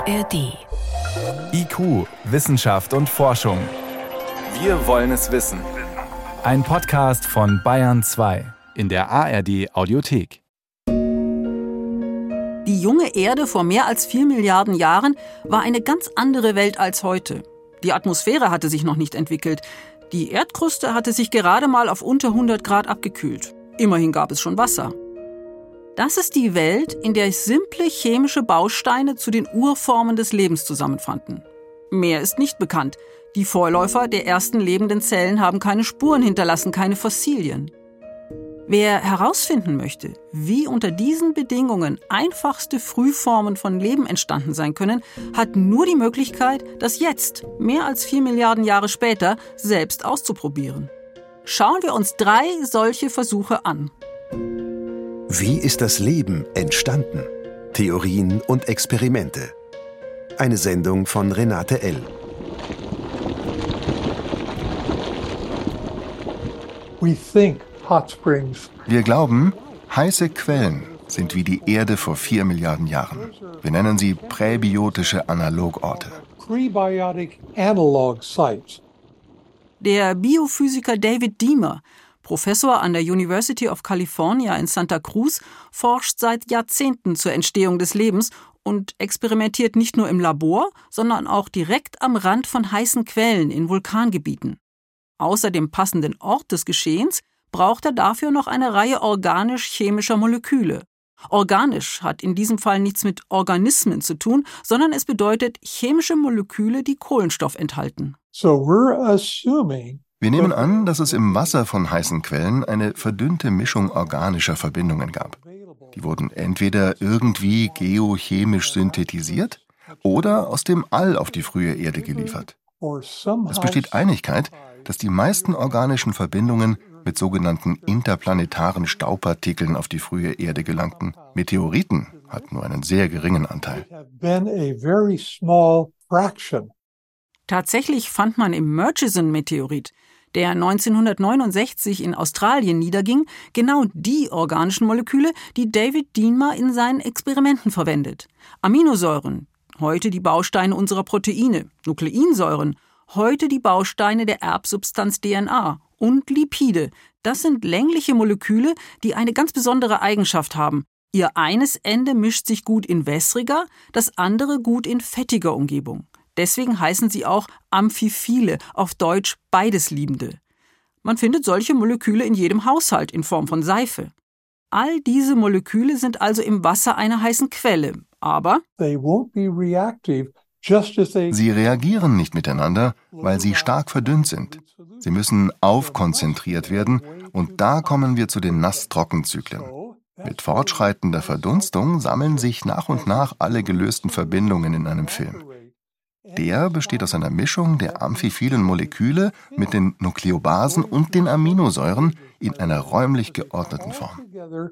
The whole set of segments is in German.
ARD. IQ, Wissenschaft und Forschung. Wir wollen es wissen. Ein Podcast von Bayern 2 in der ARD Audiothek. Die junge Erde vor mehr als 4 Milliarden Jahren war eine ganz andere Welt als heute. Die Atmosphäre hatte sich noch nicht entwickelt. Die Erdkruste hatte sich gerade mal auf unter 100 Grad abgekühlt. Immerhin gab es schon Wasser. Das ist die Welt, in der simple chemische Bausteine zu den Urformen des Lebens zusammenfanden. Mehr ist nicht bekannt. Die Vorläufer der ersten lebenden Zellen haben keine Spuren hinterlassen, keine Fossilien. Wer herausfinden möchte, wie unter diesen Bedingungen einfachste Frühformen von Leben entstanden sein können, hat nur die Möglichkeit, das jetzt, mehr als 4 Milliarden Jahre später, selbst auszuprobieren. Schauen wir uns 3 solche Versuche an. Wie ist das Leben entstanden? Theorien und Experimente. Eine Sendung von Renate L. Wir glauben, heiße Quellen sind wie die Erde vor 4 Milliarden Jahren. Wir nennen sie präbiotische Analogorte. Der Biophysiker David Deamer, Professor an der University of California in Santa Cruz, forscht seit Jahrzehnten zur Entstehung des Lebens und experimentiert nicht nur im Labor, sondern auch direkt am Rand von heißen Quellen in Vulkangebieten. Außer dem passenden Ort des Geschehens braucht er dafür noch eine Reihe organisch-chemischer Moleküle. Organisch hat in diesem Fall nichts mit Organismen zu tun, sondern es bedeutet chemische Moleküle, die Kohlenstoff enthalten. Wir nehmen an, dass es im Wasser von heißen Quellen eine verdünnte Mischung organischer Verbindungen gab. Die wurden entweder irgendwie geochemisch synthetisiert oder aus dem All auf die frühe Erde geliefert. Es besteht Einigkeit, dass die meisten organischen Verbindungen mit sogenannten interplanetaren Staubpartikeln auf die frühe Erde gelangten. Meteoriten hatten nur einen sehr geringen Anteil. Tatsächlich fand man im Murchison-Meteorit, der 1969 in Australien niederging, genau die organischen Moleküle, die David Deamer in seinen Experimenten verwendet. Aminosäuren, heute die Bausteine unserer Proteine, Nukleinsäuren, heute die Bausteine der Erbsubstanz DNA und Lipide. Das sind längliche Moleküle, die eine ganz besondere Eigenschaft haben. Ihr eines Ende mischt sich gut in wässriger, das andere gut in fettiger Umgebung. Deswegen heißen sie auch Amphiphile, auf Deutsch beides Liebende. Man findet solche Moleküle in jedem Haushalt in Form von Seife. All diese Moleküle sind also im Wasser einer heißen Quelle, aber Sie reagieren nicht miteinander, weil sie stark verdünnt sind. Sie müssen aufkonzentriert werden und da kommen wir zu den Nass-Trocken-Zyklen. Mit fortschreitender Verdunstung sammeln sich nach und nach alle gelösten Verbindungen in einem Film. Der besteht aus einer Mischung der amphiphilen Moleküle mit den Nukleobasen und den Aminosäuren in einer räumlich geordneten Form.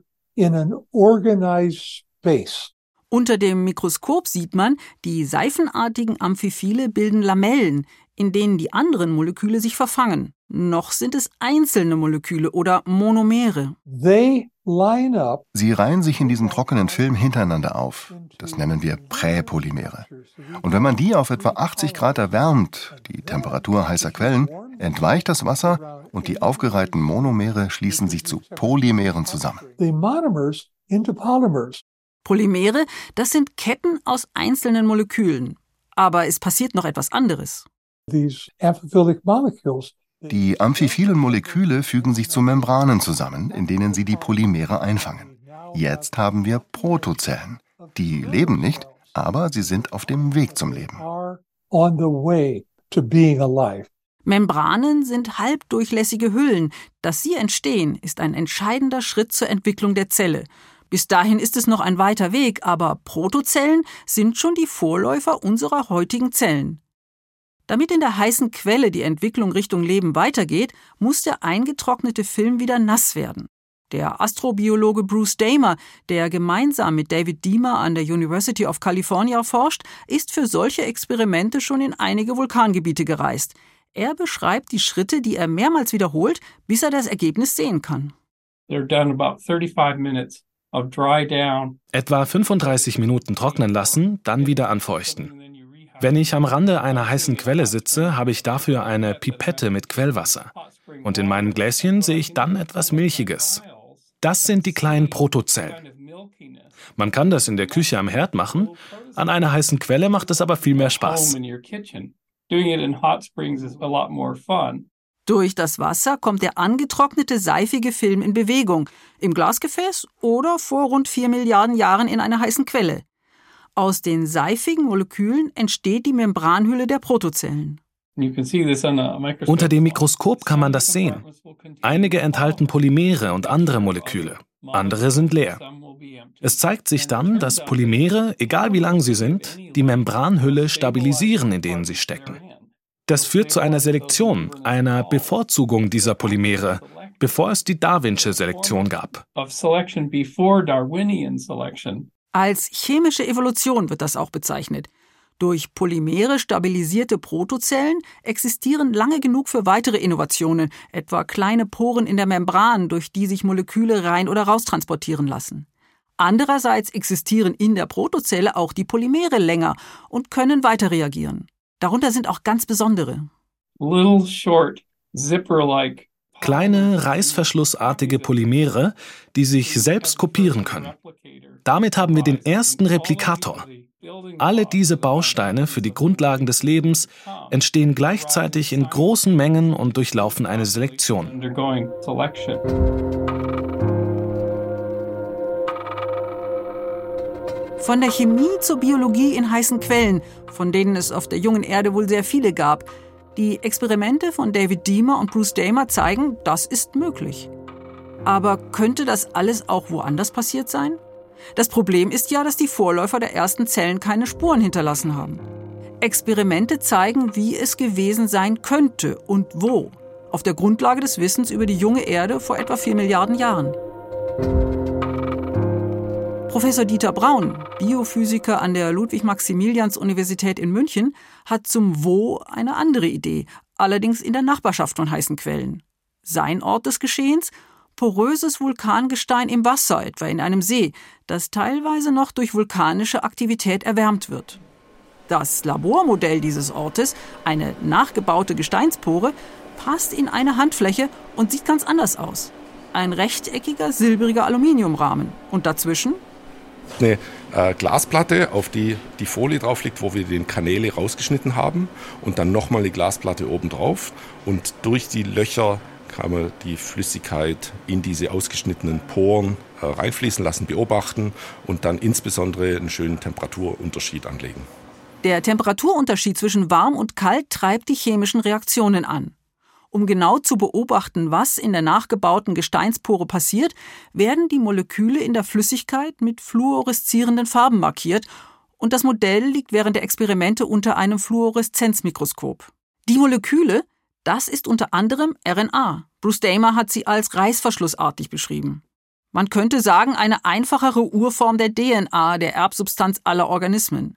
Unter dem Mikroskop sieht man, die seifenartigen Amphifile bilden Lamellen, in denen die anderen Moleküle sich verfangen. Noch sind es einzelne Moleküle oder Monomere. Sie reihen sich in diesem trockenen Film hintereinander auf. Das nennen wir Präpolymere. Und wenn man die auf etwa 80 Grad erwärmt, die Temperatur heißer Quellen, entweicht das Wasser und die aufgereihten Monomere schließen sich zu Polymeren zusammen. Polymere, das sind Ketten aus einzelnen Molekülen. Aber es passiert noch etwas anderes. Die amphiphilen Moleküle fügen sich zu Membranen zusammen, in denen sie die Polymere einfangen. Jetzt haben wir Protozellen. Die leben nicht, aber sie sind auf dem Weg zum Leben. Membranen sind halbdurchlässige Hüllen. Dass sie entstehen, ist ein entscheidender Schritt zur Entwicklung der Zelle. Bis dahin ist es noch ein weiter Weg, aber Protozellen sind schon die Vorläufer unserer heutigen Zellen. Damit in der heißen Quelle die Entwicklung Richtung Leben weitergeht, muss der eingetrocknete Film wieder nass werden. Der Astrobiologe Bruce Damer, der gemeinsam mit David Deamer an der University of California forscht, ist für solche Experimente schon in einige Vulkangebiete gereist. Er beschreibt die Schritte, die er mehrmals wiederholt, bis er das Ergebnis sehen kann. They're done about 35 minutes Etwa 35 Minuten trocknen lassen, dann wieder anfeuchten. Wenn ich am Rande einer heißen Quelle sitze, habe ich dafür eine Pipette mit Quellwasser. Und in meinem Gläschen sehe ich dann etwas Milchiges. Das sind die kleinen Protozellen. Man kann das in der Küche am Herd machen, an einer heißen Quelle macht es aber viel mehr Spaß. Durch das Wasser kommt der angetrocknete, seifige Film in Bewegung, im Glasgefäß oder vor rund 4 Milliarden Jahren in einer heißen Quelle. Aus den seifigen Molekülen entsteht die Membranhülle der Protozellen. Unter dem Mikroskop kann man das sehen. Einige enthalten Polymere und andere Moleküle, andere sind leer. Es zeigt sich dann, dass Polymere, egal wie lang sie sind, die Membranhülle stabilisieren, in denen sie stecken. Das führt zu einer Selektion, einer Bevorzugung dieser Polymere, bevor es die Darwin'sche Selektion gab. Als chemische Evolution wird das auch bezeichnet. Durch Polymere stabilisierte Protozellen existieren lange genug für weitere Innovationen, etwa kleine Poren in der Membran, durch die sich Moleküle rein- oder raustransportieren lassen. Andererseits existieren in der Protozelle auch die Polymere länger und können weiter reagieren. Darunter sind auch ganz besondere. Kleine, reißverschlussartige Polymere, die sich selbst kopieren können. Damit haben wir den ersten Replikator. Alle diese Bausteine für die Grundlagen des Lebens entstehen gleichzeitig in großen Mengen und durchlaufen eine Selektion. Von der Chemie zur Biologie in heißen Quellen, von denen es auf der jungen Erde wohl sehr viele gab. Die Experimente von David Deamer und Bruce Damer zeigen, das ist möglich. Aber könnte das alles auch woanders passiert sein? Das Problem ist ja, dass die Vorläufer der ersten Zellen keine Spuren hinterlassen haben. Experimente zeigen, wie es gewesen sein könnte und wo, auf der Grundlage des Wissens über die junge Erde vor etwa 4 Milliarden Jahren. Professor Dieter Braun, Biophysiker an der Ludwig-Maximilians-Universität in München, hat zum Wo eine andere Idee, allerdings in der Nachbarschaft von heißen Quellen. Sein Ort des Geschehens? Poröses Vulkangestein im Wasser, etwa in einem See, das teilweise noch durch vulkanische Aktivität erwärmt wird. Das Labormodell dieses Ortes, eine nachgebaute Gesteinspore, passt in eine Handfläche und sieht ganz anders aus. Ein rechteckiger, silbriger Aluminiumrahmen. Und dazwischen? Eine Glasplatte, auf die die Folie drauf liegt, wo wir den Kanäle rausgeschnitten haben. Und dann nochmal eine Glasplatte oben drauf. Und durch die Löcher kann man die Flüssigkeit in diese ausgeschnittenen Poren reinfließen lassen, beobachten und dann insbesondere einen schönen Temperaturunterschied anlegen. Der Temperaturunterschied zwischen warm und kalt treibt die chemischen Reaktionen an. Um genau zu beobachten, was in der nachgebauten Gesteinspore passiert, werden die Moleküle in der Flüssigkeit mit fluoreszierenden Farben markiert und das Modell liegt während der Experimente unter einem Fluoreszenzmikroskop. Die Moleküle, das ist unter anderem RNA. Bruce Damer hat sie als reißverschlussartig beschrieben. Man könnte sagen, eine einfachere Urform der DNA, der Erbsubstanz aller Organismen.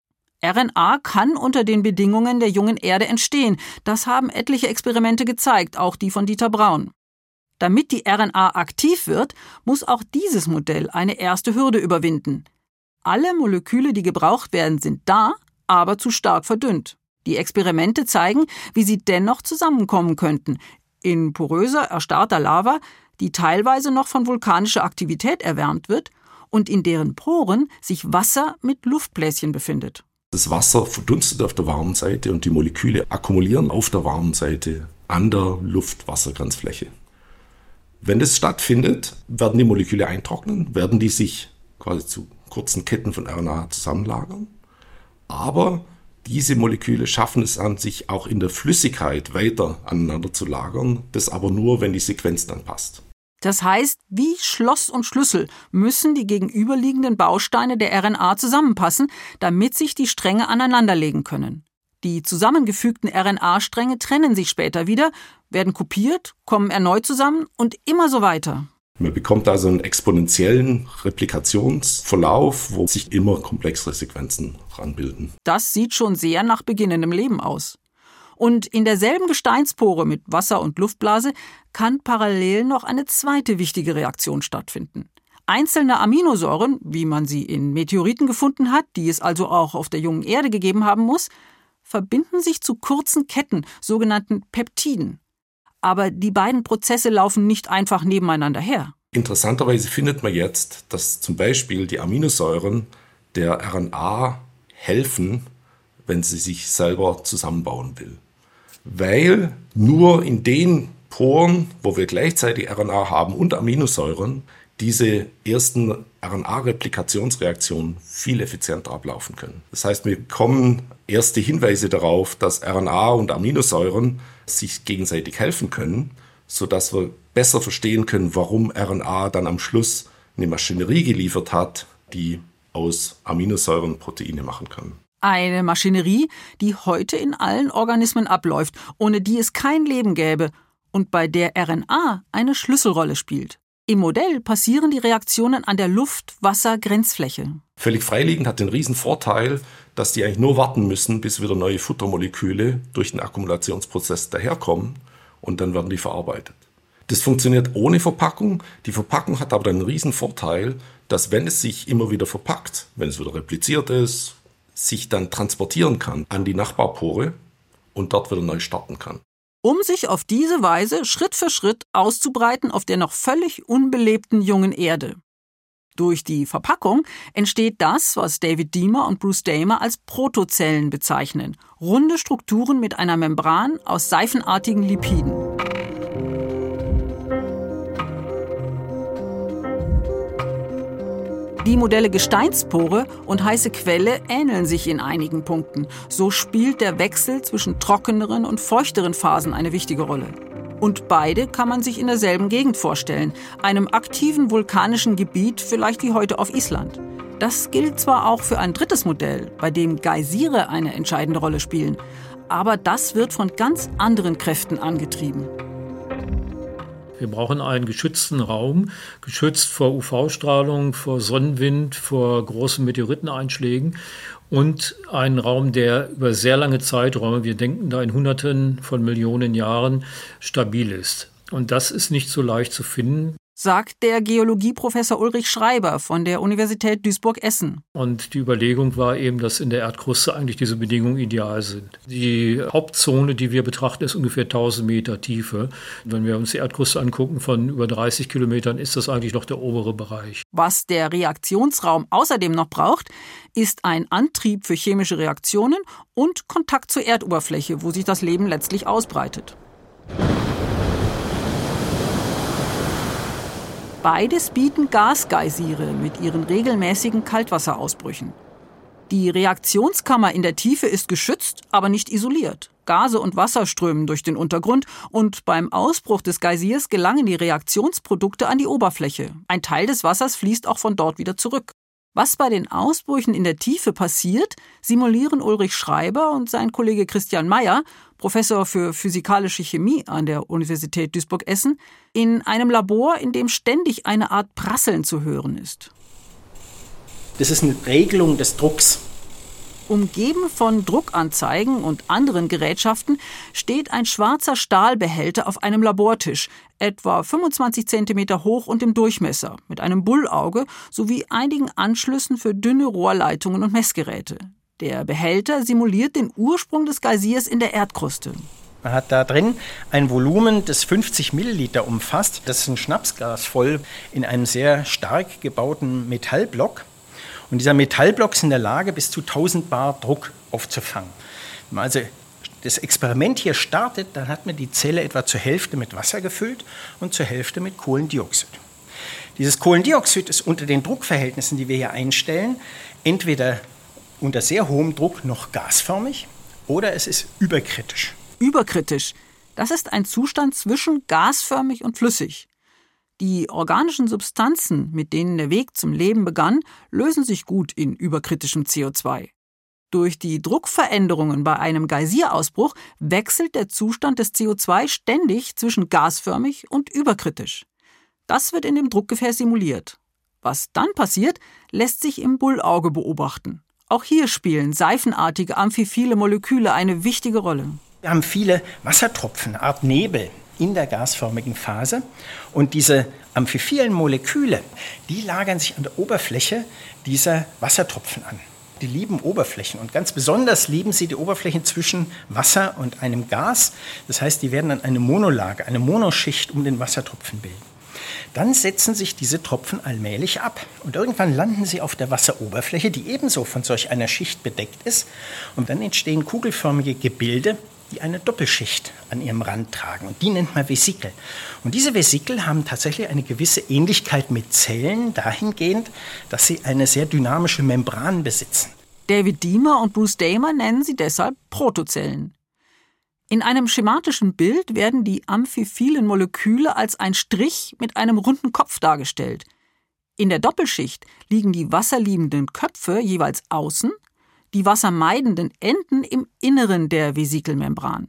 RNA kann unter den Bedingungen der jungen Erde entstehen. Das haben etliche Experimente gezeigt, auch die von Dieter Braun. Damit die RNA aktiv wird, muss auch dieses Modell eine erste Hürde überwinden. Alle Moleküle, die gebraucht werden, sind da, aber zu stark verdünnt. Die Experimente zeigen, wie sie dennoch zusammenkommen könnten. In poröser, erstarrter Lava, die teilweise noch von vulkanischer Aktivität erwärmt wird und in deren Poren sich Wasser mit Luftbläschen befindet. Das Wasser verdunstet auf der warmen Seite und die Moleküle akkumulieren auf der warmen Seite an der Luft-Wasser-Grenzfläche. Wenn das stattfindet, werden die Moleküle eintrocknen, werden die sich quasi zu kurzen Ketten von RNA zusammenlagern. Aber diese Moleküle schaffen es an, sich auch in der Flüssigkeit weiter aneinander zu lagern, das aber nur, wenn die Sequenz dann passt. Das heißt, wie Schloss und Schlüssel müssen die gegenüberliegenden Bausteine der RNA zusammenpassen, damit sich die Stränge aneinanderlegen können. Die zusammengefügten RNA-Stränge trennen sich später wieder, werden kopiert, kommen erneut zusammen und immer so weiter. Man bekommt also einen exponentiellen Replikationsverlauf, wo sich immer komplexere Sequenzen ranbilden. Das sieht schon sehr nach beginnendem Leben aus. Und in derselben Gesteinspore mit Wasser- und Luftblase kann parallel noch eine zweite wichtige Reaktion stattfinden. Einzelne Aminosäuren, wie man sie in Meteoriten gefunden hat, die es also auch auf der jungen Erde gegeben haben muss, verbinden sich zu kurzen Ketten, sogenannten Peptiden. Aber die beiden Prozesse laufen nicht einfach nebeneinander her. Interessanterweise findet man jetzt, dass zum Beispiel die Aminosäuren der RNA helfen, wenn sie sich selber zusammenbauen will. Weil nur in den Poren, wo wir gleichzeitig RNA haben und Aminosäuren, diese ersten RNA-Replikationsreaktionen viel effizienter ablaufen können. Das heißt, wir bekommen erste Hinweise darauf, dass RNA und Aminosäuren sich gegenseitig helfen können, sodass wir besser verstehen können, warum RNA dann am Schluss eine Maschinerie geliefert hat, die aus Aminosäuren Proteine machen kann. Eine Maschinerie, die heute in allen Organismen abläuft, ohne die es kein Leben gäbe und bei der RNA eine Schlüsselrolle spielt. Im Modell passieren die Reaktionen an der Luft-Wasser-Grenzfläche. Völlig freiliegend hat den riesen Vorteil, dass die eigentlich nur warten müssen, bis wieder neue Futtermoleküle durch den Akkumulationsprozess daherkommen und dann werden die verarbeitet. Das funktioniert ohne Verpackung. Die Verpackung hat aber dann einen riesen Vorteil, dass wenn es sich immer wieder verpackt, wenn es wieder repliziert ist, sich dann transportieren kann an die Nachbarpore und dort wieder neu starten kann. Um sich auf diese Weise Schritt für Schritt auszubreiten auf der noch völlig unbelebten jungen Erde. Durch die Verpackung entsteht das, was David Deamer und Bruce Damer als Protozellen bezeichnen. Runde Strukturen mit einer Membran aus seifenartigen Lipiden. Die Modelle Gesteinspore und heiße Quelle ähneln sich in einigen Punkten. So spielt der Wechsel zwischen trockeneren und feuchteren Phasen eine wichtige Rolle. Und beide kann man sich in derselben Gegend vorstellen, einem aktiven vulkanischen Gebiet, vielleicht wie heute auf Island. Das gilt zwar auch für ein drittes Modell, bei dem Geysire eine entscheidende Rolle spielen, aber das wird von ganz anderen Kräften angetrieben. Wir brauchen einen geschützten Raum, geschützt vor UV-Strahlung, vor Sonnenwind, vor großen Meteoriteneinschlägen und einen Raum, der über sehr lange Zeiträume, wir denken da in Hunderten von Millionen Jahren, stabil ist. Und das ist nicht so leicht zu finden, sagt der Geologieprofessor Ulrich Schreiber von der Universität Duisburg-Essen. Und die Überlegung war eben, dass in der Erdkruste eigentlich diese Bedingungen ideal sind. Die Hauptzone, die wir betrachten, ist ungefähr 1000 Meter Tiefe. Wenn wir uns die Erdkruste angucken von über 30 Kilometern, ist das eigentlich noch der obere Bereich. Was der Reaktionsraum außerdem noch braucht, ist ein Antrieb für chemische Reaktionen und Kontakt zur Erdoberfläche, wo sich das Leben letztlich ausbreitet. Beides bieten Gasgeysire mit ihren regelmäßigen Kaltwasserausbrüchen. Die Reaktionskammer in der Tiefe ist geschützt, aber nicht isoliert. Gase und Wasser strömen durch den Untergrund und beim Ausbruch des Geysirs gelangen die Reaktionsprodukte an die Oberfläche. Ein Teil des Wassers fließt auch von dort wieder zurück. Was bei den Ausbrüchen in der Tiefe passiert, simulieren Ulrich Schreiber und sein Kollege Christian Mayer, Professor für physikalische Chemie an der Universität Duisburg-Essen, in einem Labor, in dem ständig eine Art Prasseln zu hören ist. Das ist eine Regelung des Drucks. Umgeben von Druckanzeigen und anderen Gerätschaften steht ein schwarzer Stahlbehälter auf einem Labortisch, etwa 25 cm hoch und im Durchmesser, mit einem Bullauge sowie einigen Anschlüssen für dünne Rohrleitungen und Messgeräte. Der Behälter simuliert den Ursprung des Geysirs in der Erdkruste. Man hat da drin ein Volumen, das 50 Milliliter umfasst. Das ist ein Schnapsglas voll in einem sehr stark gebauten Metallblock. Und dieser Metallblock ist in der Lage, bis zu 1000 Bar Druck aufzufangen. Wenn man also das Experiment hier startet, dann hat man die Zelle etwa zur Hälfte mit Wasser gefüllt und zur Hälfte mit Kohlendioxid. Dieses Kohlendioxid ist unter den Druckverhältnissen, die wir hier einstellen, entweder unter sehr hohem Druck noch gasförmig oder es ist überkritisch. Überkritisch, das ist ein Zustand zwischen gasförmig und flüssig. Die organischen Substanzen, mit denen der Weg zum Leben begann, lösen sich gut in überkritischem CO2. Durch die Druckveränderungen bei einem Geysirausbruch wechselt der Zustand des CO2 ständig zwischen gasförmig und überkritisch. Das wird in dem Druckgefäß simuliert. Was dann passiert, lässt sich im Bullauge beobachten. Auch hier spielen seifenartige amphiphile Moleküle eine wichtige Rolle. Wir haben viele Wassertropfen, eine Art Nebel. in der gasförmigen Phase. Und diese amphiphilen Moleküle, die lagern sich an der Oberfläche dieser Wassertropfen an. Die lieben Oberflächen und ganz besonders lieben sie die Oberflächen zwischen Wasser und einem Gas. Das heißt, die werden dann eine Monolage, eine Monoschicht um den Wassertropfen bilden. Dann setzen sich diese Tropfen allmählich ab und irgendwann landen sie auf der Wasseroberfläche, die ebenso von solch einer Schicht bedeckt ist. Und dann entstehen kugelförmige Gebilde, die eine Doppelschicht an ihrem Rand tragen. Und die nennt man Vesikel. Und diese Vesikel haben tatsächlich eine gewisse Ähnlichkeit mit Zellen, dahingehend, dass sie eine sehr dynamische Membran besitzen. David Deamer und Bruce Damer nennen sie deshalb Protozellen. In einem schematischen Bild werden die amphiphilen Moleküle als ein Strich mit einem runden Kopf dargestellt. In der Doppelschicht liegen die wasserliebenden Köpfe jeweils außen, die wassermeidenden Enden im Inneren der Vesikelmembran.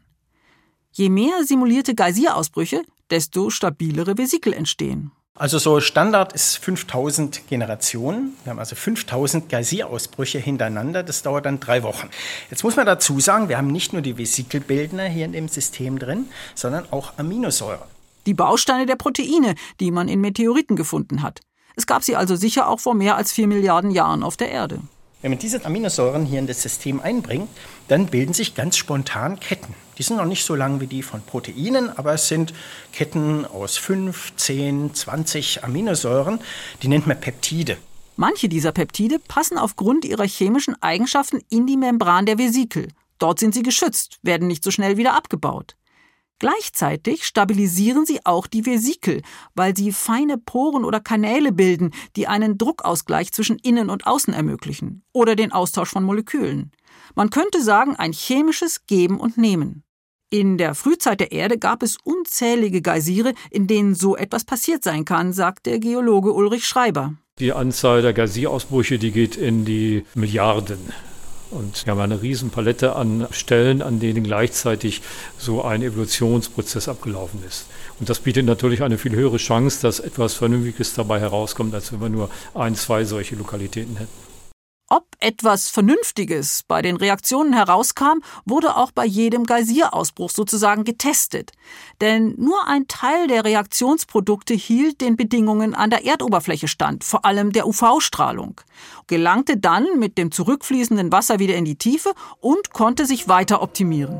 Je mehr simulierte Geysirausbrüche, desto stabilere Vesikel entstehen. Also so Standard ist 5000 Generationen. Wir haben also 5000 Geysirausbrüche hintereinander. Das dauert dann 3 Wochen. Jetzt muss man dazu sagen, wir haben nicht nur die Vesikelbildner hier in dem System drin, sondern auch Aminosäuren. Die Bausteine der Proteine, die man in Meteoriten gefunden hat. Es gab sie also sicher auch vor mehr als 4 Milliarden Jahren auf der Erde. Wenn man diese Aminosäuren hier in das System einbringt, dann bilden sich ganz spontan Ketten. Die sind noch nicht so lang wie die von Proteinen, aber es sind Ketten aus 5, 10, 20 Aminosäuren. Die nennt man Peptide. Manche dieser Peptide passen aufgrund ihrer chemischen Eigenschaften in die Membran der Vesikel. Dort sind sie geschützt, werden nicht so schnell wieder abgebaut. Gleichzeitig stabilisieren sie auch die Vesikel, weil sie feine Poren oder Kanäle bilden, die einen Druckausgleich zwischen Innen und Außen ermöglichen oder den Austausch von Molekülen. Man könnte sagen, ein chemisches Geben und Nehmen. In der Frühzeit der Erde gab es unzählige Geysire, in denen so etwas passiert sein kann, sagt der Geologe Ulrich Schreiber. Die Anzahl der Geysirausbrüche, die geht in die Milliarden. Und wir haben eine riesen Palette an Stellen, an denen gleichzeitig so ein Evolutionsprozess abgelaufen ist. Und das bietet natürlich eine viel höhere Chance, dass etwas Vernünftiges dabei herauskommt, als wenn wir nur 1, 2 solche Lokalitäten hätten. Ob etwas Vernünftiges bei den Reaktionen herauskam, wurde auch bei jedem Geysirausbruch sozusagen getestet. Denn nur ein Teil der Reaktionsprodukte hielt den Bedingungen an der Erdoberfläche stand, vor allem der UV-Strahlung, gelangte dann mit dem zurückfließenden Wasser wieder in die Tiefe und konnte sich weiter optimieren.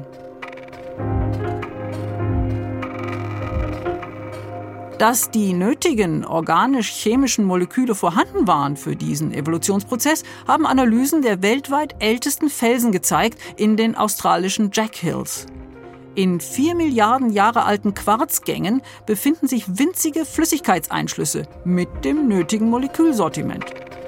Dass die nötigen organisch-chemischen Moleküle vorhanden waren für diesen Evolutionsprozess, haben Analysen der weltweit ältesten Felsen gezeigt in den australischen Jack Hills. In 4 Milliarden Jahre alten Quarzgängen befinden sich winzige Flüssigkeitseinschlüsse mit dem nötigen Molekülsortiment.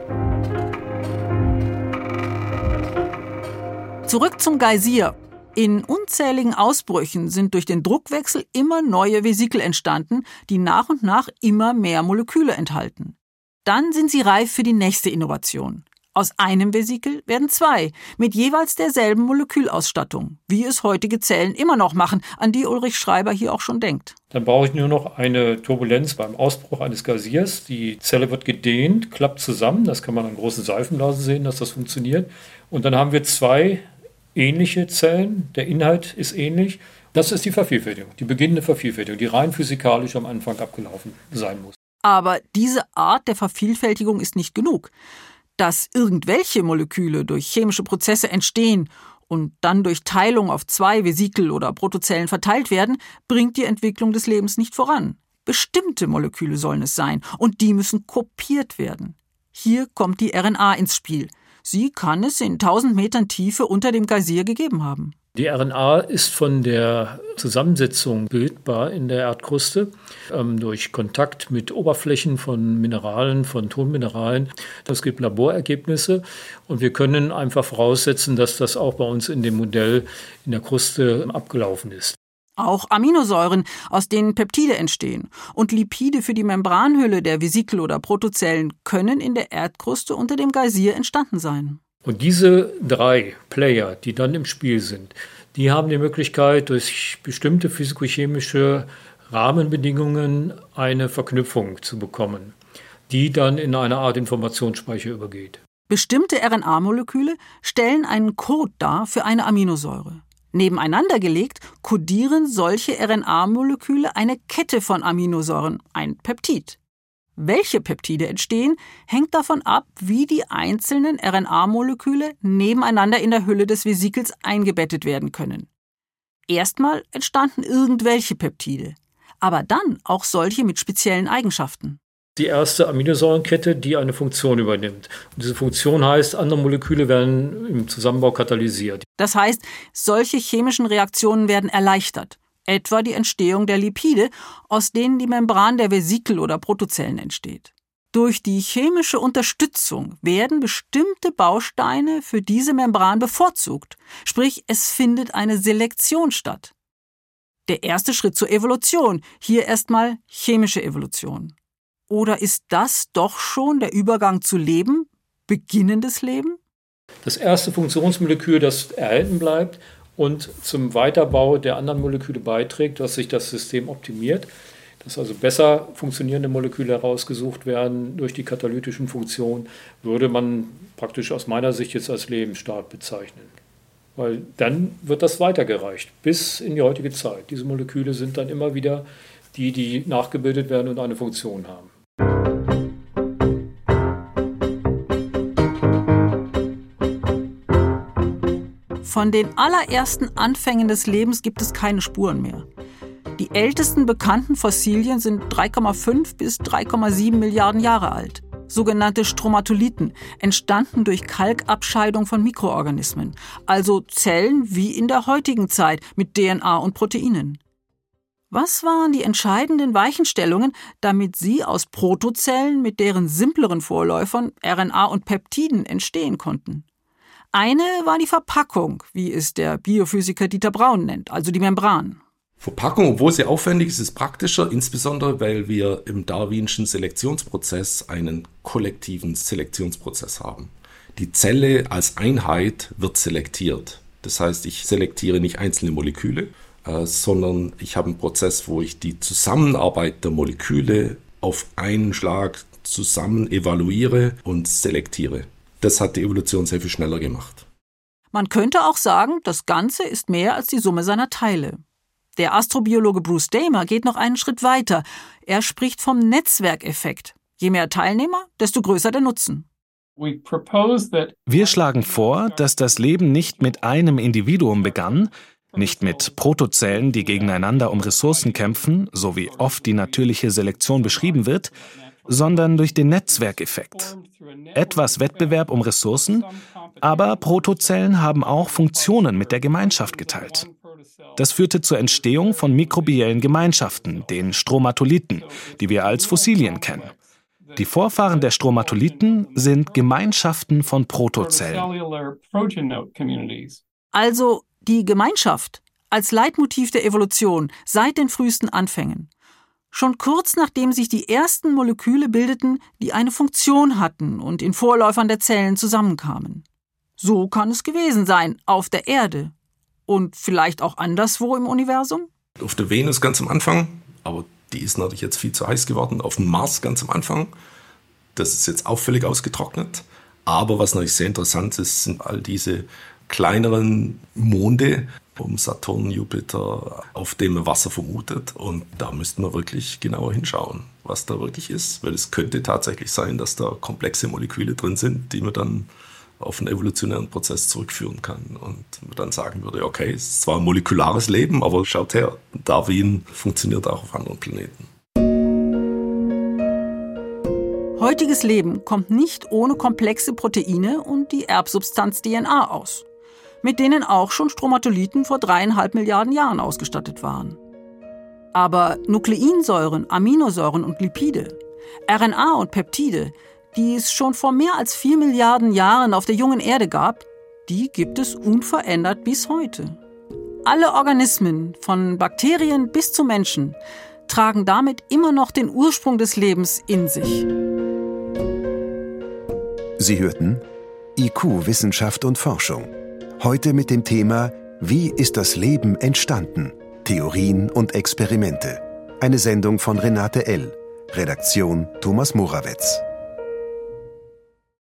Zurück zum Geysir. In unzähligen Ausbrüchen sind durch den Druckwechsel immer neue Vesikel entstanden, die nach und nach immer mehr Moleküle enthalten. Dann sind sie reif für die nächste Innovation. Aus einem Vesikel werden 2, mit jeweils derselben Molekülausstattung, wie es heutige Zellen immer noch machen, an die Ulrich Schreiber hier auch schon denkt. Dann brauche ich nur noch eine Turbulenz beim Ausbruch eines Geysirs. Die Zelle wird gedehnt, klappt zusammen. Das kann man an großen Seifenblasen sehen, dass das funktioniert. Und dann haben wir 2 ähnliche Zellen, der Inhalt ist ähnlich. Das ist die Vervielfältigung, die beginnende Vervielfältigung, die rein physikalisch am Anfang abgelaufen sein muss. Aber diese Art der Vervielfältigung ist nicht genug. Dass irgendwelche Moleküle durch chemische Prozesse entstehen und dann durch Teilung auf 2 Vesikel oder Protozellen verteilt werden, bringt die Entwicklung des Lebens nicht voran. Bestimmte Moleküle sollen es sein und die müssen kopiert werden. Hier kommt die RNA ins Spiel. Sie kann es in 1000 Metern Tiefe unter dem Geysir gegeben haben. Die RNA ist von der Zusammensetzung bildbar in der Erdkruste durch Kontakt mit Oberflächen von Mineralen, von Tonmineralen. Das gibt Laborergebnisse und wir können einfach voraussetzen, dass das auch bei uns in dem Modell in der Kruste abgelaufen ist. Auch Aminosäuren, aus denen Peptide entstehen, und Lipide für die Membranhülle der Vesikel oder Protozellen können in der Erdkruste unter dem Geysir entstanden sein. Und diese 3 Player, die dann im Spiel sind, die haben die Möglichkeit, durch bestimmte physikochemische Rahmenbedingungen eine Verknüpfung zu bekommen, die dann in eine Art Informationsspeicher übergeht. Bestimmte RNA-Moleküle stellen einen Code dar für eine Aminosäure. Nebeneinander gelegt kodieren solche RNA-Moleküle eine Kette von Aminosäuren, ein Peptid. Welche Peptide entstehen, hängt davon ab, wie die einzelnen RNA-Moleküle nebeneinander in der Hülle des Vesikels eingebettet werden können. Erstmal entstanden irgendwelche Peptide, aber dann auch solche mit speziellen Eigenschaften. Die erste Aminosäurenkette, die eine Funktion übernimmt. Und diese Funktion heißt, andere Moleküle werden im Zusammenbau katalysiert. Das heißt, solche chemischen Reaktionen werden erleichtert. Etwa die Entstehung der Lipide, aus denen die Membran der Vesikel oder Protozellen entsteht. Durch die chemische Unterstützung werden bestimmte Bausteine für diese Membran bevorzugt. Sprich, es findet eine Selektion statt. Der erste Schritt zur Evolution, hier erstmal chemische Evolution. Oder ist das doch schon der Übergang zu Leben, beginnendes Leben? Das erste Funktionsmolekül, das erhalten bleibt und zum Weiterbau der anderen Moleküle beiträgt, dass sich das System optimiert, dass also besser funktionierende Moleküle herausgesucht werden durch die katalytischen Funktionen, würde man praktisch aus meiner Sicht jetzt als Lebensstart bezeichnen. Weil dann wird das weitergereicht bis in die heutige Zeit. Diese Moleküle sind dann immer wieder die nachgebildet werden und eine Funktion haben. Von den allerersten Anfängen des Lebens gibt es keine Spuren mehr. Die ältesten bekannten Fossilien sind 3,5 bis 3,7 Milliarden Jahre alt. Sogenannte Stromatolithen, entstanden durch Kalkabscheidung von Mikroorganismen, also Zellen wie in der heutigen Zeit mit DNA und Proteinen. Was waren die entscheidenden Weichenstellungen, damit sie aus Protozellen mit deren simpleren Vorläufern RNA und Peptiden entstehen konnten? Eine war die Verpackung, wie es der Biophysiker Dieter Braun nennt, also die Membran. Verpackung, obwohl sie aufwendig ist, ist praktischer, insbesondere weil wir im darwinschen Selektionsprozess einen kollektiven Selektionsprozess haben. Die Zelle als Einheit wird selektiert. Das heißt, ich selektiere nicht einzelne Moleküle, sondern ich habe einen Prozess, wo ich die Zusammenarbeit der Moleküle auf einen Schlag zusammen evaluiere und selektiere. Das hat die Evolution sehr viel schneller gemacht. Man könnte auch sagen, das Ganze ist mehr als die Summe seiner Teile. Der Astrobiologe Bruce Damer geht noch einen Schritt weiter. Er spricht vom Netzwerkeffekt. Je mehr Teilnehmer, desto größer der Nutzen. Wir schlagen vor, dass das Leben nicht mit einem Individuum begann, nicht mit Protozellen, die gegeneinander um Ressourcen kämpfen, so wie oft die natürliche Selektion beschrieben wird, sondern durch den Netzwerkeffekt. Etwas Wettbewerb um Ressourcen, aber Protozellen haben auch Funktionen mit der Gemeinschaft geteilt. Das führte zur Entstehung von mikrobiellen Gemeinschaften, den Stromatolithen, die wir als Fossilien kennen. Die Vorfahren der Stromatolithen sind Gemeinschaften von Protozellen. Also die Gemeinschaft als Leitmotiv der Evolution seit den frühesten Anfängen. Schon kurz nachdem sich die ersten Moleküle bildeten, die eine Funktion hatten und in Vorläufern der Zellen zusammenkamen. So kann es gewesen sein, auf der Erde. Und vielleicht auch anderswo im Universum? Auf der Venus ganz am Anfang, aber die ist natürlich jetzt viel zu heiß geworden. Auf dem Mars ganz am Anfang, das ist jetzt auch völlig ausgetrocknet. Aber was natürlich sehr interessant ist, sind all diese kleineren Monde um Saturn, Jupiter, auf dem man Wasser vermutet. Und da müssten wir wirklich genauer hinschauen, was da wirklich ist. Weil es könnte tatsächlich sein, dass da komplexe Moleküle drin sind, die man dann auf einen evolutionären Prozess zurückführen kann. Und man dann sagen würde, okay, es ist zwar ein molekulares Leben, aber schaut her, Darwin funktioniert auch auf anderen Planeten. Heutiges Leben kommt nicht ohne komplexe Proteine und die Erbsubstanz DNA aus, mit denen auch schon Stromatolithen vor 3,5 Milliarden Jahren ausgestattet waren. Aber Nukleinsäuren, Aminosäuren und Lipide, RNA und Peptide, die es schon vor mehr als 4 Milliarden Jahren auf der jungen Erde gab, die gibt es unverändert bis heute. Alle Organismen, von Bakterien bis zu Menschen, tragen damit immer noch den Ursprung des Lebens in sich. Sie hörten IQ, Wissenschaft und Forschung. Heute mit dem Thema Wie ist das Leben entstanden? Theorien und Experimente. Eine Sendung von Renate L. Redaktion Thomas Morawetz.